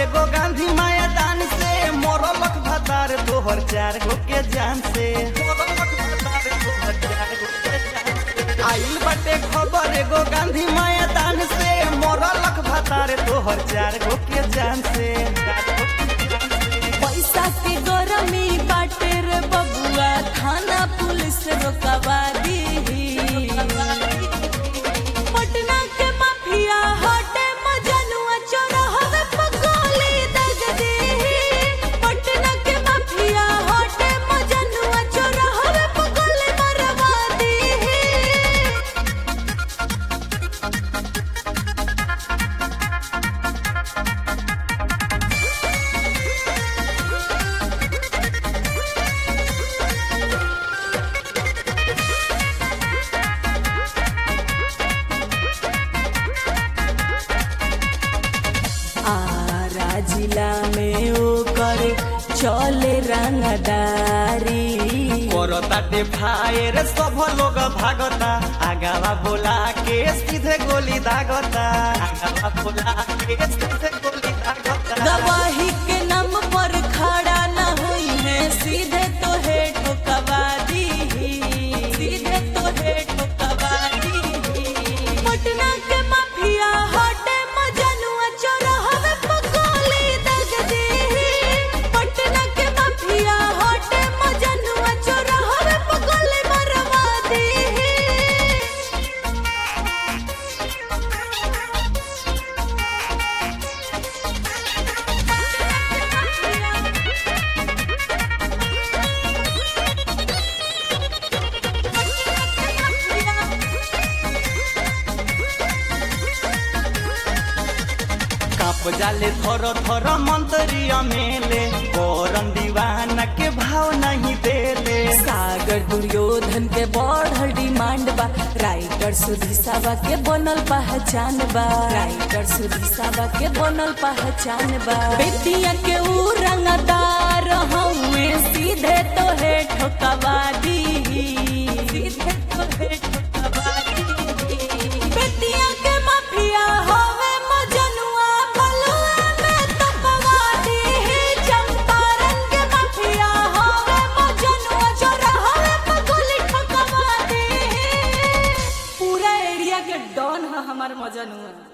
एगो गांधी मैदान से मोरलक भतार तोहर 4 गो के जान से आइल बटे खबर एगो गांधी मैदान से मोरलक भतार तोहर 4 गो के जान से पैसा के गरमी बाटे रे बबुआ थाना पुलिस रोकवा दी पटना के माफिया हटे मजनुआ चौराहा पे गोली दग दी पटना के माफिया हटे मजनुआ चौराहा पे गोली मरवा दी आरा जिला में ओकर चले रंगदारी करताटे फायर सब लोग भागता आगावा बोला के सीधे गोली दागता आगावा बोला के सीधे गोली दागता गवाही के नाम पर खड़ा न हुई है सीधे तो है ठोकवा दी सीधे तो है ठोकवा दी पटना के माफिया हटे मजनुआ चौराहा पे गोली दग दी पटना के माफिया हटे मजनुआ चौराहा पे गोली मरवा दी काप जाले थोरो थोरो मंत्री अमेले करन दीवाना के भाव नहीं देले सागर दुर्योधन के बढ़ल डिमांड बा राइटर सुधीसावा के बनल पहचान बा राइटर सुधीसावा के बनल पहचान बा बेटिया के ऊ रंगदार हउए सीधे तो है ठोकवा दी सीधे तो है ठोकवा दी बेटिया के माफिया होवे मजनुआ बलुआ में तपवा दी चंपारण के माफिया होवे मजनुआ चौराहा पे गोली ठोकवा दी पूरा एरिया के डॉन है हमार मजनुआ।